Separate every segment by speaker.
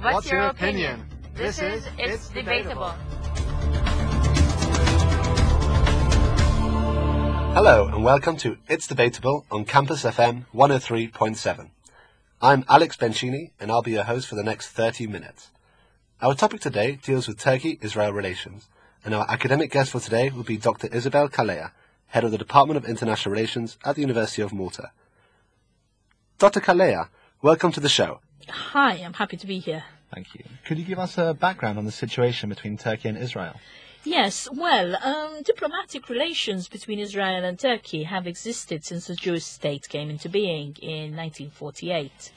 Speaker 1: What's your opinion? This is It's Debatable.
Speaker 2: Hello and welcome to It's Debatable on Campus FM 103.7. I'm Alex Bencini and I'll be your host for the next 30 minutes. Our topic today deals with Turkey-Israel relations, and our academic guest for today will be Dr. Isabel Calleja, Head of the Department of International Relations at the University of Malta. Dr. Calleja, welcome to the show.
Speaker 3: Hi, I'm happy to be here.
Speaker 4: Thank you. Could you give us a background on the situation between Turkey and Israel?
Speaker 3: Yes, well, diplomatic relations between Israel and Turkey have existed since the Jewish state came into being in 1948.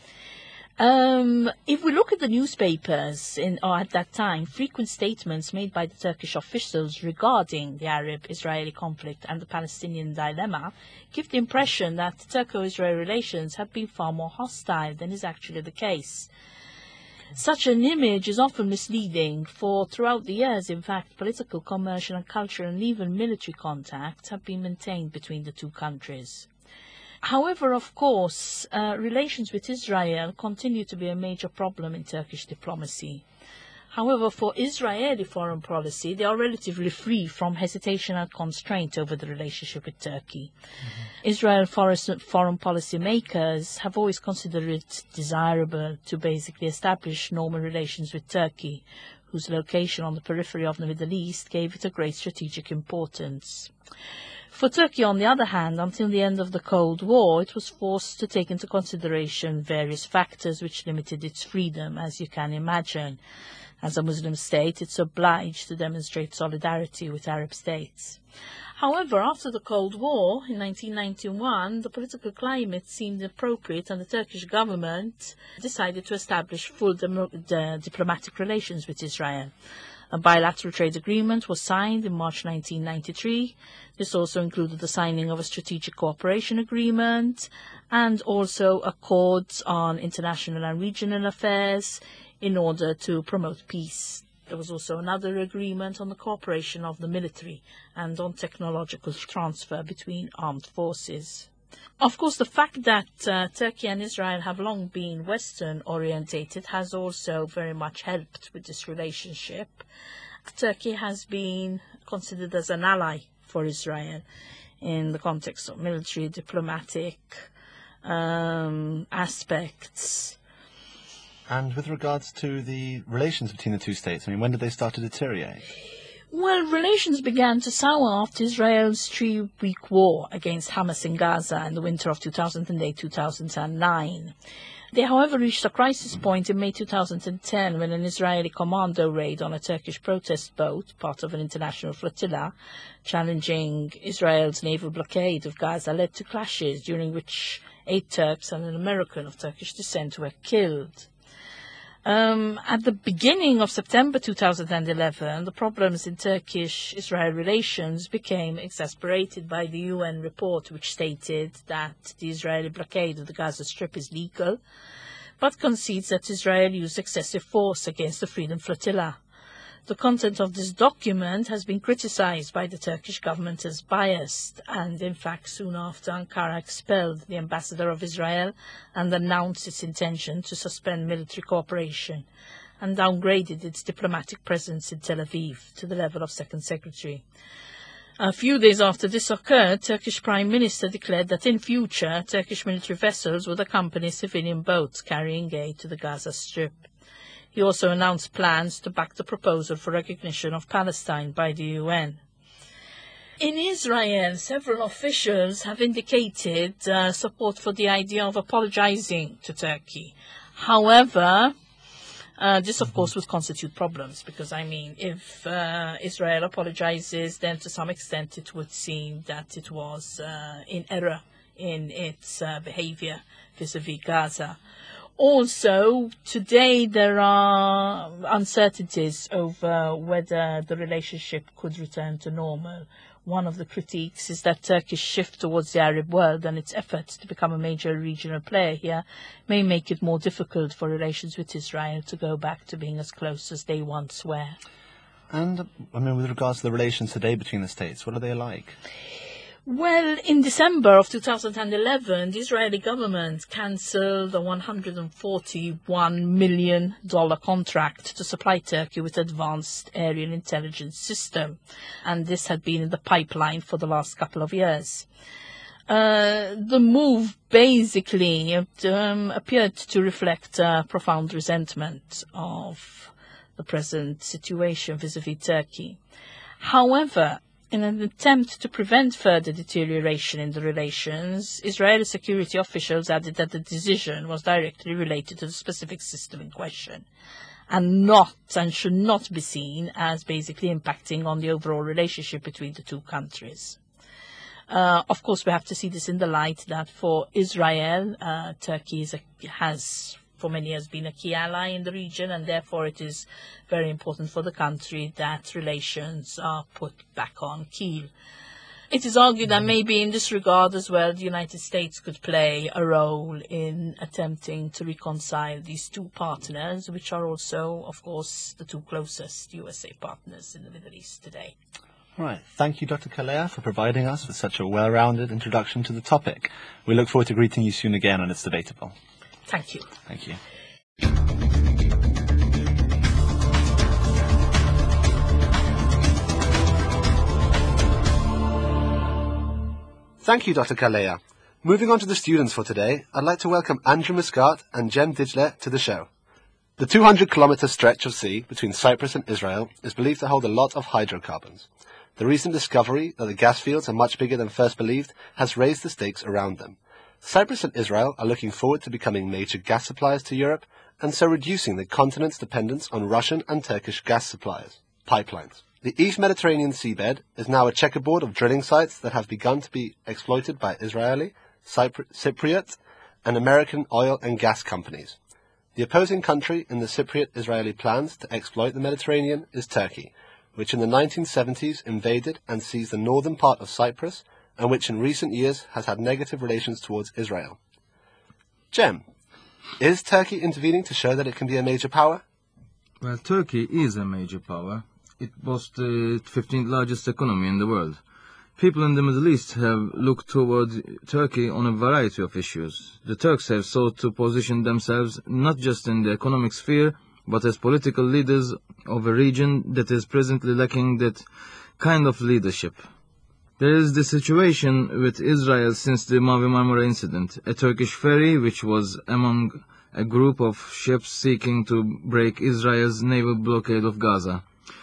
Speaker 3: If we look at the newspapers at that time, frequent statements made by the Turkish officials regarding the Arab-Israeli conflict and the Palestinian dilemma give the impression that Turco-Israeli relations have been far more hostile than is actually the case. Such an image is often misleading, for throughout the years, in fact, political, commercial and cultural and even military contacts have been maintained between the two countries. However, of course, relations with Israel continue to be a major problem in Turkish diplomacy. However, for Israeli foreign policy, they are relatively free from hesitation and constraint over the relationship with Turkey. Israel foreign policy makers have always considered it desirable to basically establish normal relations with Turkey, whose location on the periphery of the Middle East gave it a great strategic importance. For Turkey, on the other hand, until the end of the Cold War, it was forced to take into consideration various factors which limited its freedom, as you can imagine. As a Muslim state, it's obliged to demonstrate solidarity with Arab states. However, after the Cold War, in 1991, the political climate seemed appropriate and the Turkish government decided to establish full diplomatic relations with Israel. A bilateral trade agreement was signed in March 1993. This also included the signing of a strategic cooperation agreement and also accords on international and regional affairs in order to promote peace. There was also another agreement on the cooperation of the military and on technological transfer between armed forces. Of course, the fact that Turkey and Israel have long been Western-orientated has also very much helped with this relationship. Turkey has been considered as an ally for Israel in the context of military, diplomatic aspects.
Speaker 4: And with regards to the relations between the two states, when did they start to deteriorate?
Speaker 3: Well, relations began to sour after Israel's 3-week war against Hamas in Gaza in the winter of 2008-2009. They, however, reached a crisis point in May 2010 when an Israeli commando raid on a Turkish protest boat, part of an international flotilla, challenging Israel's naval blockade of Gaza, led to clashes during which 8 Turks and an American of Turkish descent were killed. At the beginning of September 2011, the problems in Turkish-Israel relations became exacerbated by the UN report which stated that the Israeli blockade of the Gaza Strip is legal, but concedes that Israel used excessive force against the Freedom Flotilla. The content of this document has been criticized by the Turkish government as biased, and in fact soon after Ankara expelled the ambassador of Israel and announced its intention to suspend military cooperation and downgraded its diplomatic presence in Tel Aviv to the level of second secretary. A few days after this occurred, Turkish Prime Minister declared that in future Turkish military vessels would accompany civilian boats carrying aid to the Gaza Strip. He also announced plans to back the proposal for recognition of Palestine by the UN. In Israel, several officials have indicated support for the idea of apologizing to Turkey. However, this, of course, would constitute problems because, if Israel apologizes, then to some extent it would seem that it was in error in its behavior vis-à-vis Gaza. Also, today there are uncertainties over whether the relationship could return to normal. One of the critiques is that Turkey's shift towards the Arab world and its efforts to become a major regional player here may make it more difficult for relations with Israel to go back to being as close as they once were.
Speaker 4: And, with regards to the relations today between the states, what are they like?
Speaker 3: Well, in December of 2011, the Israeli government cancelled a $141 million contract to supply Turkey with advanced aerial intelligence system, and this had been in the pipeline for the last couple of years. The move basically appeared to reflect profound resentment of the present situation vis-à-vis Turkey. However, in an attempt to prevent further deterioration in the relations, Israeli security officials added that the decision was directly related to the specific system in question, and should not be seen as basically impacting on the overall relationship between the two countries. Of course, we have to see this in the light that for Israel, Turkey has for many years been a key ally in the region, and therefore it is very important for the country that relations are put back on keel. It is argued that maybe in this regard as well, the United States could play a role in attempting to reconcile these two partners, which are also, of course, the two closest USA partners in the Middle East today.
Speaker 4: Right. Thank you, Dr. Kalea, for providing us with such a well-rounded introduction to the topic. We look forward to greeting you soon again on It's Debatable.
Speaker 3: Thank you.
Speaker 4: Thank you.
Speaker 2: Thank you, Dr. Kalea. Moving on to the students for today, I'd like to welcome Andrew Muscat and Jem Dijler to the show. The 200-kilometre stretch of sea between Cyprus and Israel is believed to hold a lot of hydrocarbons. The recent discovery that the gas fields are much bigger than first believed has raised the stakes around them. Cyprus and Israel are looking forward to becoming major gas suppliers to Europe, and so reducing the continent's dependence on Russian and Turkish gas suppliers, pipelines. The East Mediterranean seabed is now a checkerboard of drilling sites that have begun to be exploited by Israeli, Cypriot, and American oil and gas companies. The opposing country in the Cypriot-Israeli plans to exploit the Mediterranean is Turkey, which in the 1970s invaded and seized the northern part of Cyprus, and which in recent years has had negative relations towards Israel. Jem, is Turkey intervening to show that it can be a major power?
Speaker 5: Well, Turkey is a major power. It boasts the 15th largest economy in the world. People in the Middle East have looked toward Turkey on a variety of issues. The Turks have sought to position themselves not just in the economic sphere, but as political leaders of a region that is presently lacking that kind of leadership. There is the situation with Israel since the Mavi Marmara incident, a Turkish ferry which was among a group of ships seeking to break Israel's naval blockade of Gaza.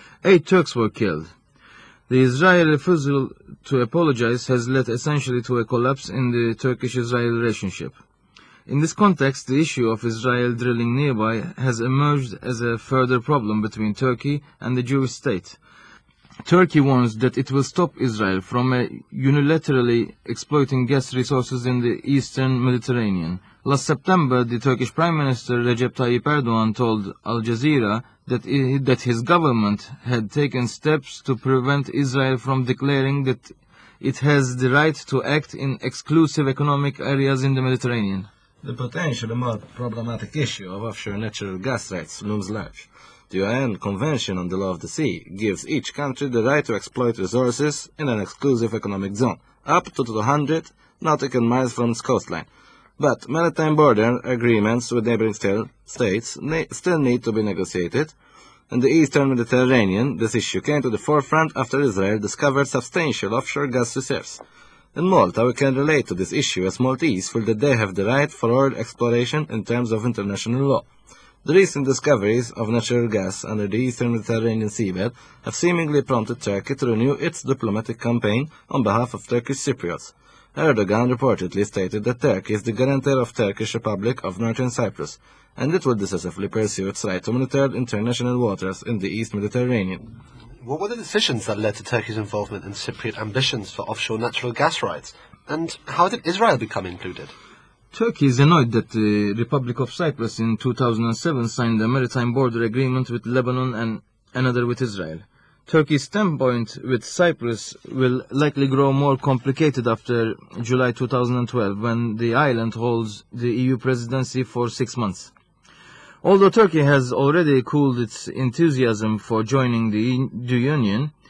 Speaker 5: 8 Turks were killed. The Israeli refusal to apologize has led essentially to a collapse in the Turkish-Israeli relationship. In this context, the issue of Israel drilling nearby has emerged as a further problem between Turkey and the Jewish state. Turkey warns that it will stop Israel from unilaterally exploiting gas resources in the eastern Mediterranean. Last September, the Turkish Prime Minister Recep Tayyip Erdogan told Al Jazeera that his government had taken steps to prevent Israel from declaring that it has the right to act in exclusive economic areas in the Mediterranean.
Speaker 6: The potentially more problematic issue of offshore natural gas rights looms large. The UN Convention on the Law of the Sea gives each country the right to exploit resources in an exclusive economic zone, up to 200 nautical miles from its coastline. But maritime border agreements with neighboring states still need to be negotiated. In the eastern Mediterranean, this issue came to the forefront after Israel discovered substantial offshore gas reserves. In Malta, we can relate to this issue as Maltese feel that they have the right for oil exploration in terms of international law. The recent discoveries of natural gas under the eastern Mediterranean seabed have seemingly prompted Turkey to renew its diplomatic campaign on behalf of Turkish Cypriots. Erdogan reportedly stated that Turkey is the guarantor of Turkish Republic of Northern Cyprus, and it will decisively pursue its right to monitor international waters in the East Mediterranean.
Speaker 2: What were the decisions that led to Turkey's involvement in Cypriot ambitions for offshore natural gas rights? And how did Israel become included?
Speaker 5: Turkey is annoyed that the Republic of Cyprus in 2007 signed a maritime border agreement with Lebanon and another with Israel. Turkey's standpoint with Cyprus will likely grow more complicated after July 2012, when the island holds the EU presidency for 6 months. Although Turkey has already cooled its enthusiasm for joining the Union,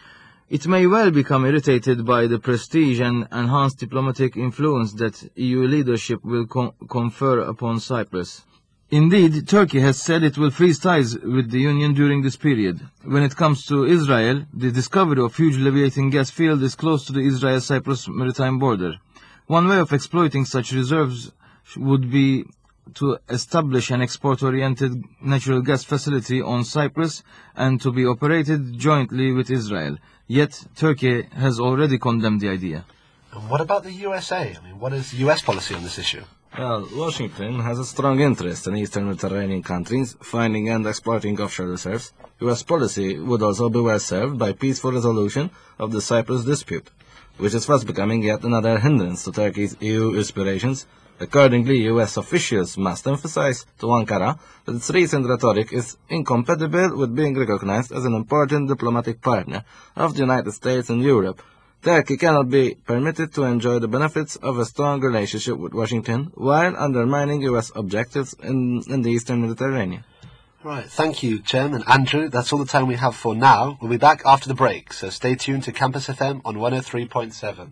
Speaker 5: It may well become irritated by the prestige and enhanced diplomatic influence that EU leadership will confer upon Cyprus. Indeed, Turkey has said it will freeze ties with the Union during this period. When it comes to Israel, the discovery of huge Leviathan gas field is close to the Israel-Cyprus maritime border. One way of exploiting such reserves would be to establish an export-oriented natural gas facility on Cyprus and to be operated jointly with Israel. Yet, Turkey has already condemned the idea.
Speaker 2: And what about the USA? I mean, what is US policy on this issue?
Speaker 6: Well, Washington has a strong interest in Eastern Mediterranean countries finding and exploiting offshore reserves. US policy would also be well served by peaceful resolution of the Cyprus dispute, which is fast becoming yet another hindrance to Turkey's EU aspirations. Accordingly, US officials must emphasize to Ankara that its recent rhetoric is incompatible with being recognized as an important diplomatic partner of the United States and Europe. Turkey cannot be permitted to enjoy the benefits of a strong relationship with Washington while undermining US objectives in the Eastern Mediterranean.
Speaker 2: Right, thank you, Chairman. Andrew, that's all the time we have for now. We'll be back after the break, so stay tuned to Campus FM on 103.7.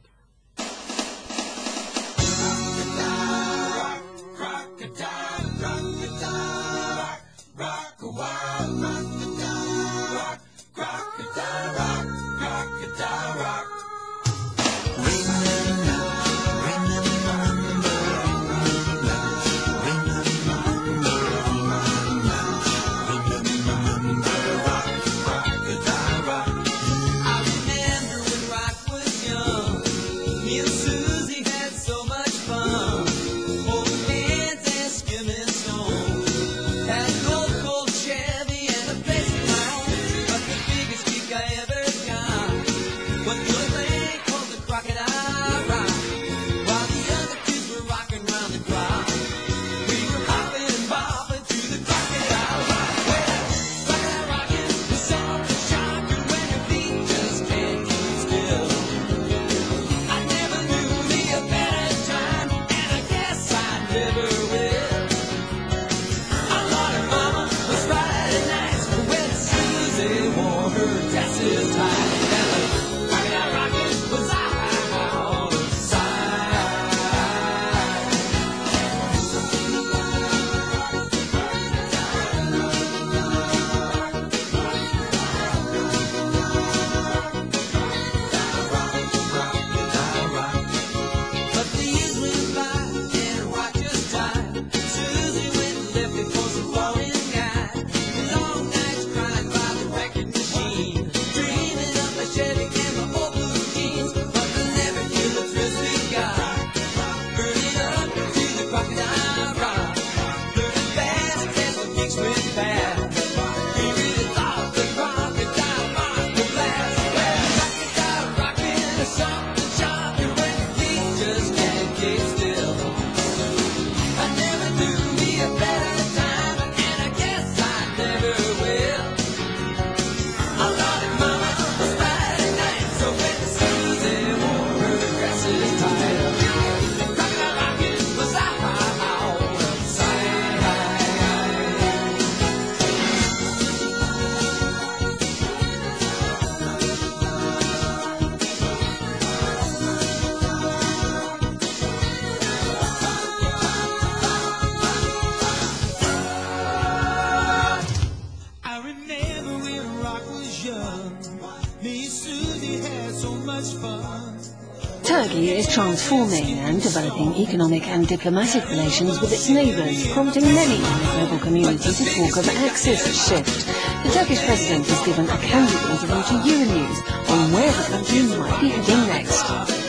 Speaker 7: Turkey is transforming and developing economic and diplomatic relations with its neighbours, prompting many in the global community to talk of axis shift. The Turkish president has given a candid interview to Euronews on where the country might be heading next.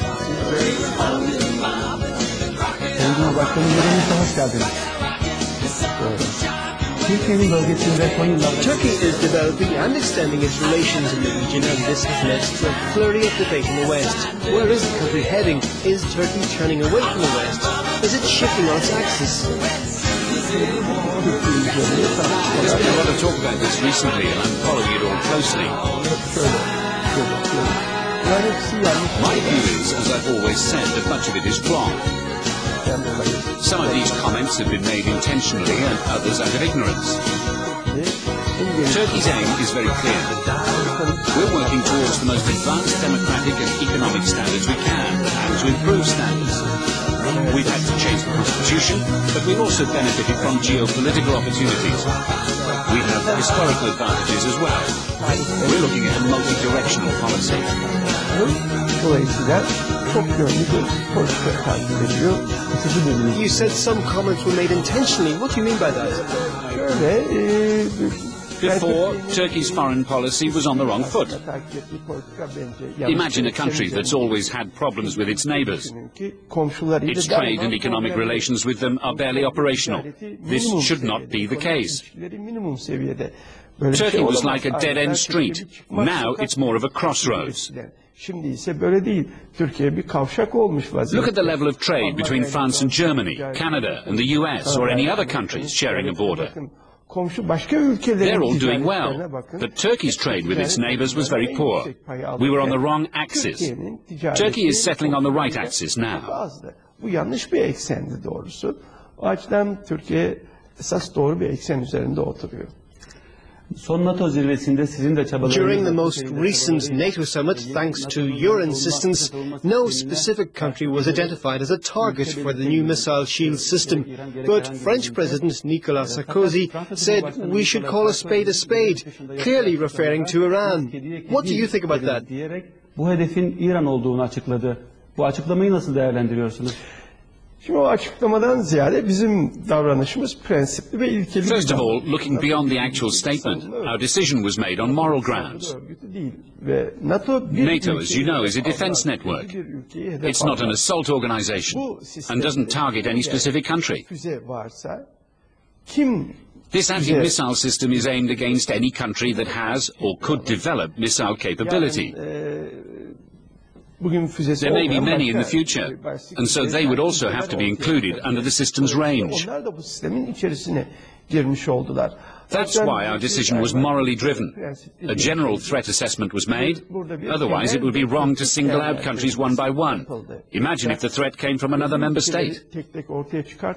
Speaker 8: Turkey is developing and extending its relations in the region, and this has led to a flurry of debate in the West. Where is the country heading? Is Turkey turning away from the West? Is it shifting on its axis?
Speaker 9: There's been a lot of talk about this recently, and I'm following it all closely. My view is, as I've always said, that much of it is wrong. Some of these comments have been made intentionally and others out of ignorance. Turkey's aim is very clear. We're working towards the most advanced democratic and economic standards we can, and to improve standards. We've had to change the constitution, but we've also benefited from geopolitical opportunities. We have historical advantages as well. We're looking at a multi-directional policy.
Speaker 8: You said some comments were made intentionally. What do you mean by that?
Speaker 9: Before, Turkey's foreign policy was on the wrong foot. Imagine a country that's always had problems with its neighbours. Its trade and economic relations with them are barely operational. This should not be the case. Turkey was like a dead-end street. Now it's more of a crossroads. Look at the level of trade between France and Germany, Canada and the US, or any other countries sharing a border. They're all doing well, but Turkey's trade with its neighbours was very poor. We were on the wrong axis. Turkey is settling on the right axis now.
Speaker 8: During the most recent NATO summit, thanks to your insistence, no specific country was identified as a target for the new missile shield system. But French President Nicolas Sarkozy said we should call a spade, clearly referring to Iran. What do you think about that?
Speaker 9: First of all, looking beyond the actual statement, our decision was made on moral grounds. NATO, as you know, is a defense network. It's not an assault organization and doesn't target any specific country. This anti-missile system is aimed against any country that has or could develop missile capability. There may be many in the future, and so they would also have to be included under the system's range. That's why our decision was morally driven. A general threat assessment was made, otherwise it would be wrong to single out countries one by one. Imagine if the threat came from another member state.
Speaker 8: What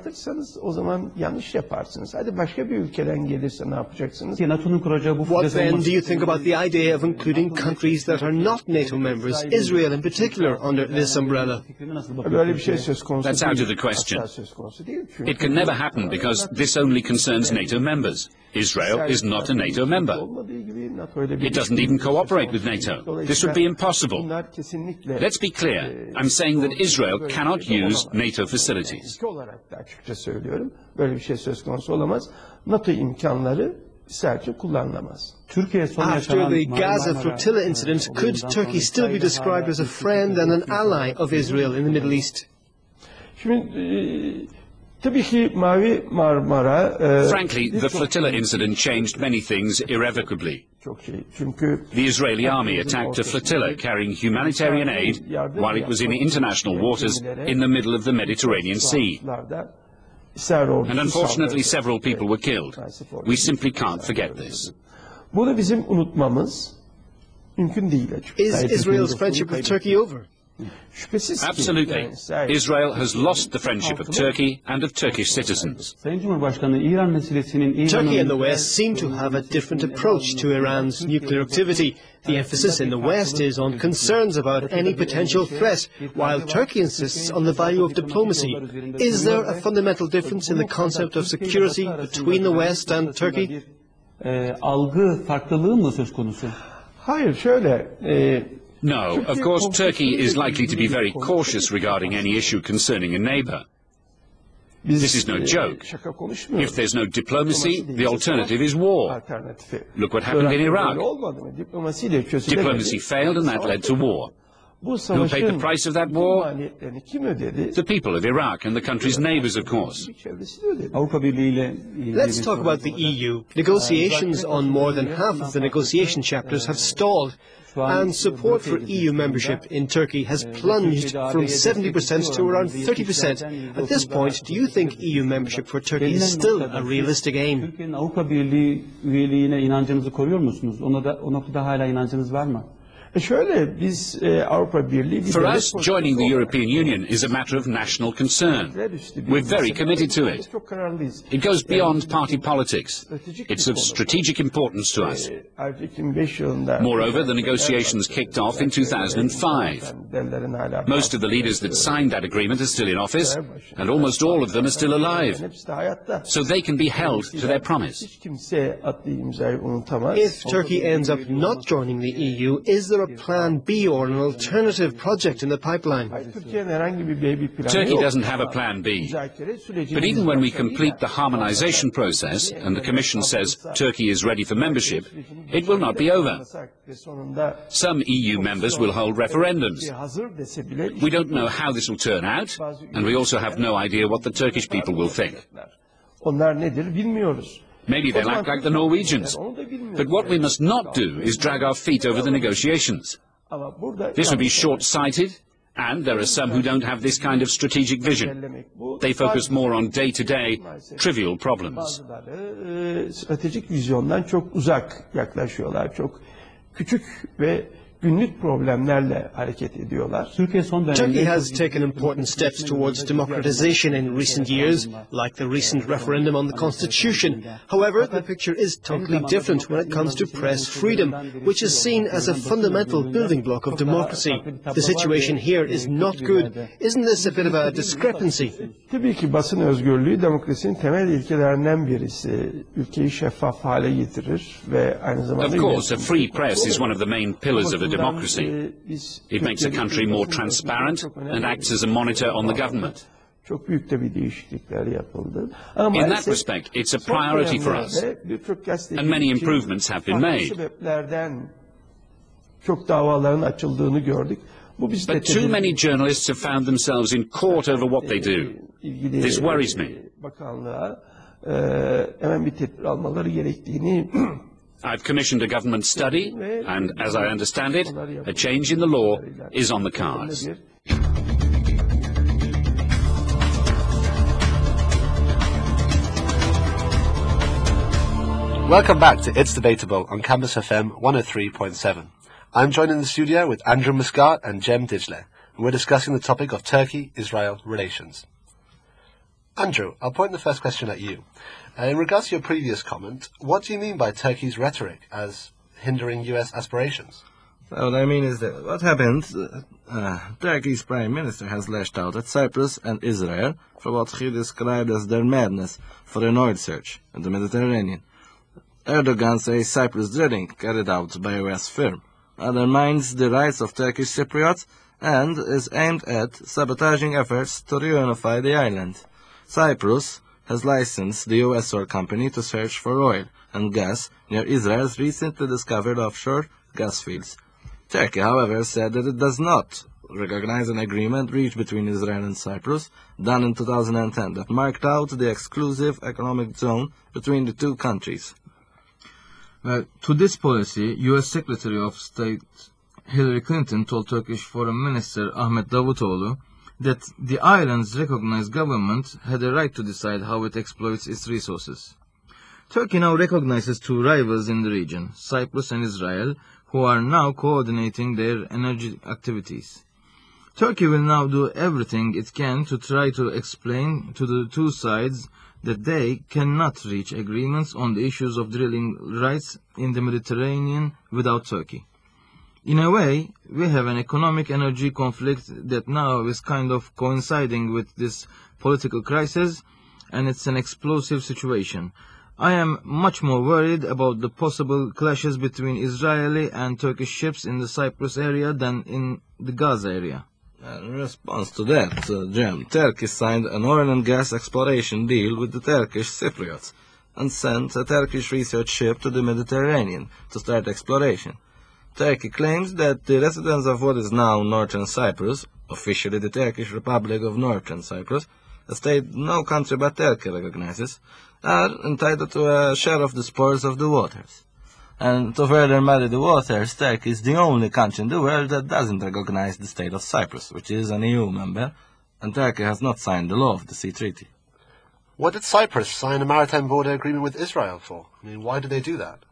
Speaker 8: then do you think about the idea of including countries that are not NATO members, Israel in particular, under this umbrella?
Speaker 9: That's out of the question. It can never happen because this only concerns NATO members. Israel is not a NATO member. It doesn't even cooperate with NATO. This would be impossible. Let's be clear. I'm saying that Israel cannot use NATO facilities.
Speaker 8: After the Gaza flotilla incident, could Turkey still be described as a friend and an ally of Israel in the Middle East?
Speaker 9: Frankly, the flotilla incident changed many things irrevocably. The Israeli army attacked a flotilla carrying humanitarian aid while it was in international waters in the middle of the Mediterranean Sea. And unfortunately, several people were killed. We simply can't forget this.
Speaker 8: Is Israel's friendship with Turkey over?
Speaker 9: Absolutely. Israel has lost the friendship of Turkey and of Turkish citizens.
Speaker 8: Turkey and the West seem to have a different approach to Iran's nuclear activity. The emphasis in the West is on concerns about any potential threat, while Turkey insists on the value of diplomacy. Is there a fundamental difference in the concept of security between the West and Turkey?
Speaker 9: No, of course, Turkey is likely to be very cautious regarding any issue concerning a neighbor. This is no joke. If there's no diplomacy, the alternative is war. Look what happened in Iraq. Diplomacy failed and that led to war. Who paid the price of that war? The people of Iraq and the country's neighbors, of course.
Speaker 8: Let's talk about the EU. Negotiations on more than half of the negotiation chapters have stalled, and support for EU membership in Turkey has plunged from 70% to around 30%. At this point, do you think EU membership for Turkey is still a realistic aim?
Speaker 10: Şöyle biz Avrupa Birliği bir
Speaker 9: For
Speaker 10: devlet
Speaker 9: us, joining the
Speaker 10: politikası
Speaker 9: European Union is a matter of national concern. We're very committed to it.
Speaker 10: Çok kararlıyız.
Speaker 9: It goes beyond party politics. It's of strategic importance to us.
Speaker 10: Ayrıca 2005 yılında
Speaker 9: Moreover, the negotiations kicked off in 2005. Most of the leaders that signed that agreement are still in office, and almost all of them are still alive.
Speaker 10: hepsi de hayatta.
Speaker 9: So they can be held to their promise.
Speaker 10: Hiç kimse attığı imzayı unutamaz.
Speaker 8: If Turkey ends up not joining the EU, is there a plan B or an alternative project in the pipeline?
Speaker 10: Türkiye'nin herhangi bir planı
Speaker 9: Turkey
Speaker 10: yok.
Speaker 9: doesn't have a plan B.
Speaker 10: Müzakere sürecini
Speaker 9: But even
Speaker 10: biz
Speaker 9: when we
Speaker 10: başarıyla-
Speaker 9: complete the harmonization process and the Commission says Turkey is ready for membership, it will not be over.
Speaker 10: Ve sonunda
Speaker 9: Some EU members will hold referendums.
Speaker 10: hazır dese bile
Speaker 9: We don't know how this will turn out, and we also have no idea what the Turkish people will think.
Speaker 10: onlar nedir bilmiyoruz.
Speaker 9: Maybe they'll act like the Norwegians. But what we must not do is drag our feet over the negotiations.
Speaker 10: Ama burada
Speaker 9: This would be short-sighted, and there are some who don't have this kind of strategic vision. They focus more on day-to-day, trivial problems.
Speaker 10: Bazıları stratejik vizyondan çok uzak yaklaşıyorlar. Çok küçük ve günlük problemlerle hareket ediyorlar.
Speaker 8: Turkey has taken important steps towards democratization in recent years, like the recent referendum on the constitution. However, the picture is totally different when it comes to press freedom, which is seen as a fundamental building block of democracy. The situation here is not good. Isn't this a bit of a discrepancy?
Speaker 10: Tabii ki basın özgürlüğü demokrasinin temel ilkelerinden birisi. Ülkeyi şeffaf hale getirir ve aynı zamanda...
Speaker 9: Of course, a free press is one of the main pillars of a democracy. It makes a country more transparent and acts as a monitor on the government.
Speaker 10: Çok büyük de bir değişiklikler yapıldı.
Speaker 9: In that respect, it's a priority for us, and many improvements have been made.
Speaker 10: Sebeplerden çok davaların açıldığını gördük. Bu bizde
Speaker 9: But too many journalists have found themselves in court over what they do. This worries me.
Speaker 10: Bakanlığa hemen bir tedbir almaları gerektiğini
Speaker 9: I've commissioned a government study, and as I understand it, a change in the law is on the cards.
Speaker 2: Welcome back to It's Debatable on Campus FM 103.7. I'm joined in the studio with Andrew Muscat and Jem Dijler, and we're discussing the topic of Turkey-Israel relations. Andrew, I'll point the first question at you. In regards to your previous comment, what do you mean by Turkey's rhetoric as hindering US aspirations?
Speaker 6: What I mean is that what happened, Turkey's Prime Minister has lashed out at Cyprus and Israel for what he described as their madness for an oil search in the Mediterranean. Erdogan says Cyprus drilling carried out by a US firm undermines the rights of Turkish Cypriots and is aimed at sabotaging efforts to reunify the island. Cyprus has licensed the US oil company to search for oil and gas near Israel's recently discovered offshore gas fields. Turkey, however, said that it does not recognize an agreement reached between Israel and Cyprus done in 2010 that marked out the exclusive economic zone between the two countries.
Speaker 5: To this policy, U.S. Secretary of State Hillary Clinton told Turkish Foreign Minister Ahmet Davutoğlu that the island's recognized government had a right to decide how it exploits its resources. Turkey now recognizes two rivals in the region, Cyprus and Israel, who are now coordinating their energy activities. Turkey will now do everything it can to try to explain to the two sides that they cannot reach agreements on the issues of drilling rights in the Mediterranean without Turkey. In a way, we have an economic energy conflict that now is kind of coinciding with this political crisis, and it's an explosive situation. I am much more worried about the possible clashes between Israeli and Turkish ships in the Cyprus area than in the Gaza area.
Speaker 6: In response to that, Jem, Turkey signed an oil and gas exploration deal with the Turkish Cypriots and sent a Turkish research ship to the Mediterranean to start exploration. Turkey claims that the residents of what is now Northern Cyprus, officially the Turkish Republic of Northern Cyprus, a state no country but Turkey recognizes, are entitled to a share of the spoils of the waters. And to further muddy the waters, Turkey is the only country in the world that doesn't recognize the state of Cyprus, which is an EU member, and Turkey has not signed the Law of the Sea Treaty.
Speaker 2: What did Cyprus sign a maritime border agreement with Israel for? I mean, why did they do that?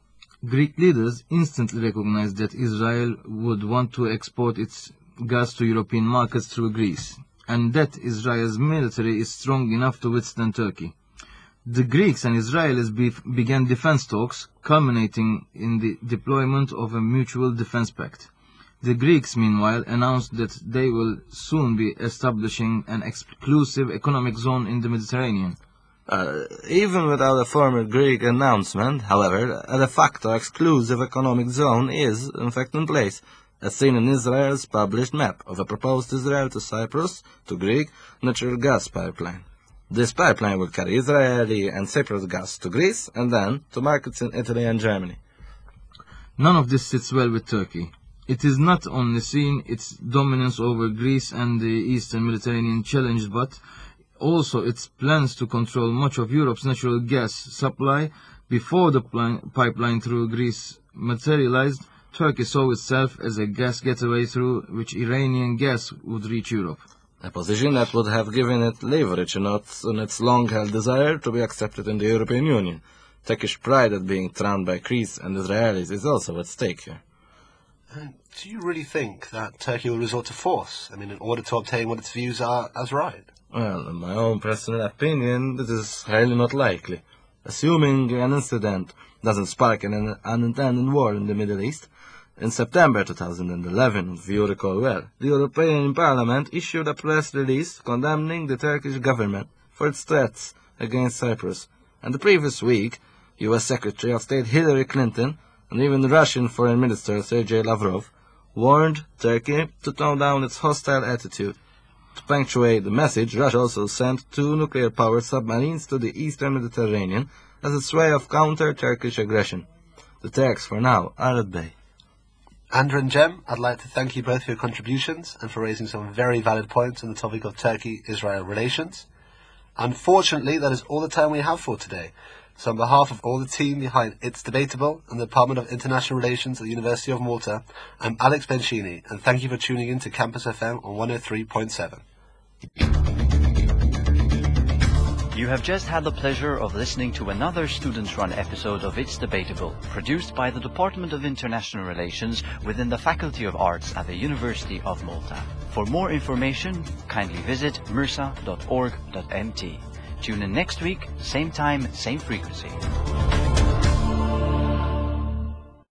Speaker 5: Greek leaders instantly recognized that Israel would want to export its gas to European markets through Greece, and that Israel's military is strong enough to withstand Turkey. The Greeks and Israelis began defense talks, culminating in the deployment of a mutual defense pact. The Greeks, meanwhile, announced that they will soon be establishing an exclusive economic zone in the Mediterranean.
Speaker 6: Even without a formal Greek announcement, however, a de facto exclusive economic zone is, in fact, in place, as seen in Israel's published map of a proposed Israel to Cyprus to Greek natural gas pipeline. This pipeline will carry Israeli and Cyprus gas to Greece and then to markets in Italy and Germany.
Speaker 5: None of this sits well with Turkey. It is not only seen its dominance over Greece and the Eastern Mediterranean challenged, but also its plans to control much of Europe's natural gas supply. Before the pipeline through Greece materialized, Turkey saw itself as a gas getaway through which Iranian gas would reach Europe.
Speaker 6: A position that would have given it leverage in its long-held desire to be accepted in the European Union. Turkish pride at being trampled by Greece and Israelis is also at stake here.
Speaker 2: Do you really think that Turkey will resort to force, in order to obtain what its views are as right?
Speaker 6: Well, in my own personal opinion, this is highly not likely. Assuming an incident doesn't spark an unintended war in the Middle East, in September 2011, if you recall well, the European Parliament issued a press release condemning the Turkish government for its threats against Cyprus, and the previous week, US Secretary of State Hillary Clinton and even the Russian Foreign Minister Sergei Lavrov warned Turkey to tone down its hostile attitude. To punctuate the message, Russia also sent 2 nuclear-powered submarines to the eastern Mediterranean as its way of counter-Turkish aggression. The Turks, for now, are at bay.
Speaker 2: Andrew and Jem, I'd like to thank you both for your contributions and for raising some very valid points on the topic of Turkey-Israel relations. Unfortunately, that is all the time we have for today. So on behalf of all the team behind It's Debatable and the Department of International Relations at the University of Malta, I'm Alex Bencini, and thank you for tuning in to Campus FM on 103.7.
Speaker 11: You have just had the pleasure of listening to another student-run episode of It's Debatable, produced by the Department of International Relations within the Faculty of Arts at the University of Malta. For more information, kindly visit mirsa.org.mt. Tune in next week, same time, same frequency.